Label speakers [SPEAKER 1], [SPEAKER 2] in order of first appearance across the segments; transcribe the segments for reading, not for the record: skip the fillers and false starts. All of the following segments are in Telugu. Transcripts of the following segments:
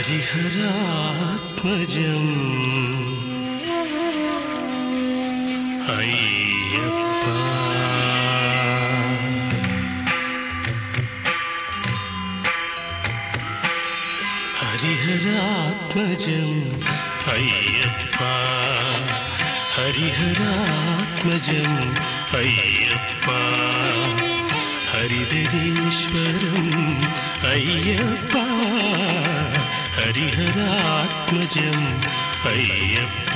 [SPEAKER 1] హరిహరాత్మజం అయ్యప్ప హరిహరాత్మజం అయ్యప్ప హరిహరాత్మజం అయ్యప్ప హరిదరీశ్వరం అయ్యప్ప హరిహరాత్మజం అయ్యప్ప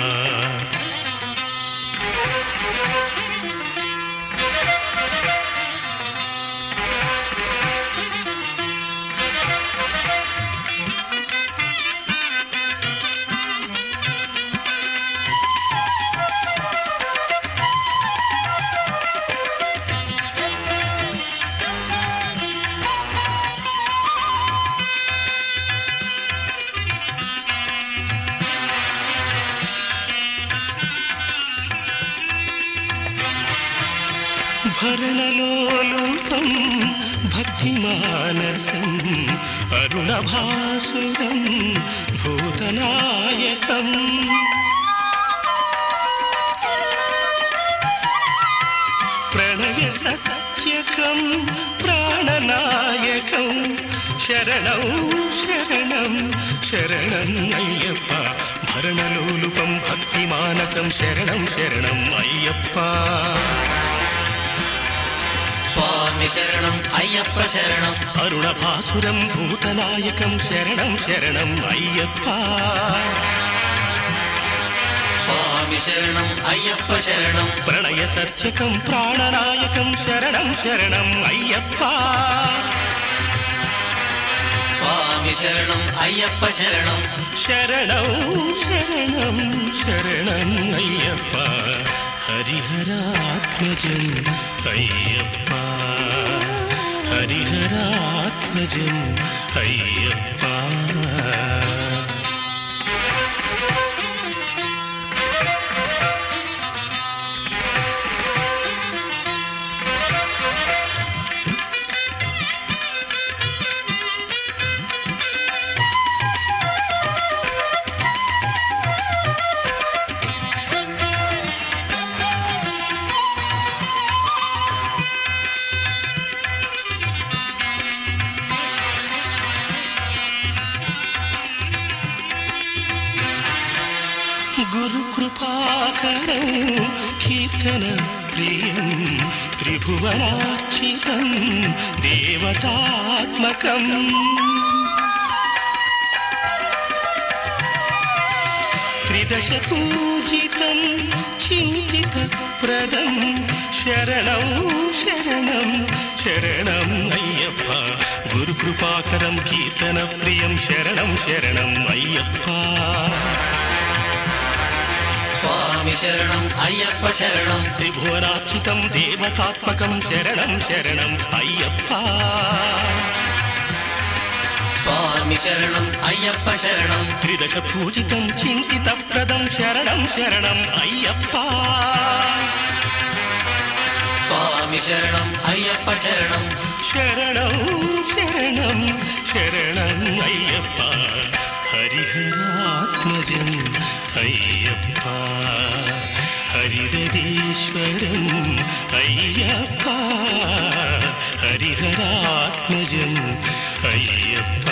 [SPEAKER 1] భరణలోలుపం భక్తిమానసం అరుణభాసురం భూతనాయకం ప్రణయ సత్యకం ప్రాణనాయకం శరణం శరణం శరణం అయ్యప్ప భరణలోలుపం భక్తిమానసం శరణం శరణం అయ్యప్ప
[SPEAKER 2] స్వామి శరణం అయ్యప్ప శరణం
[SPEAKER 1] అరుణభాసురం భూతనాయకం శరణం శరణం అయ్యప్ప
[SPEAKER 2] స్వామి శరణం అయ్యప్ప శరణం
[SPEAKER 1] ప్రణయ సత్యకం ప్రాణనాయకం శరణం శరణం అయ్యప్ప
[SPEAKER 2] స్వామి శరణం అయ్యప్ప శరణం
[SPEAKER 1] శరణం శరణం శరణం అయ్యప్ప హరిహరాత్మజం అయ్యప్ప హరిహరాత్మజం అయ్యప్ప గురు కృపాకరం కీర్తన ప్రియం త్రిభువనార్చితం దేవతాత్మకం త్రిదశ పూజితం చింతిత ప్రదం శరణం శరణం శరణం అయ్యప్ప గురు కృపాకరం కీర్తన ప్రియం శరణం శరణం అయ్యప్ప
[SPEAKER 2] స్వామి శరణం అయ్యప్ప శరణం
[SPEAKER 1] త్రిభువనార్చితం దేవతాత్మకం శరణం శరణం అయ్యప్ప
[SPEAKER 2] స్వామి శరణం అయ్యప్ప శరణం
[SPEAKER 1] త్రిదశ పూజితం చింతిత ప్రదం శరణం శరణం అయ్యప్ప
[SPEAKER 2] స్వామి శరణం అయ్యప్ప శరణం
[SPEAKER 1] శరణం శరణం శరణం అయ్యప్ప హరిహరాత్మజం అయ్యప్ప హరిదరీశ్వరం అయ్యప్ప హరిహరాత్మజం అయ్యప్ప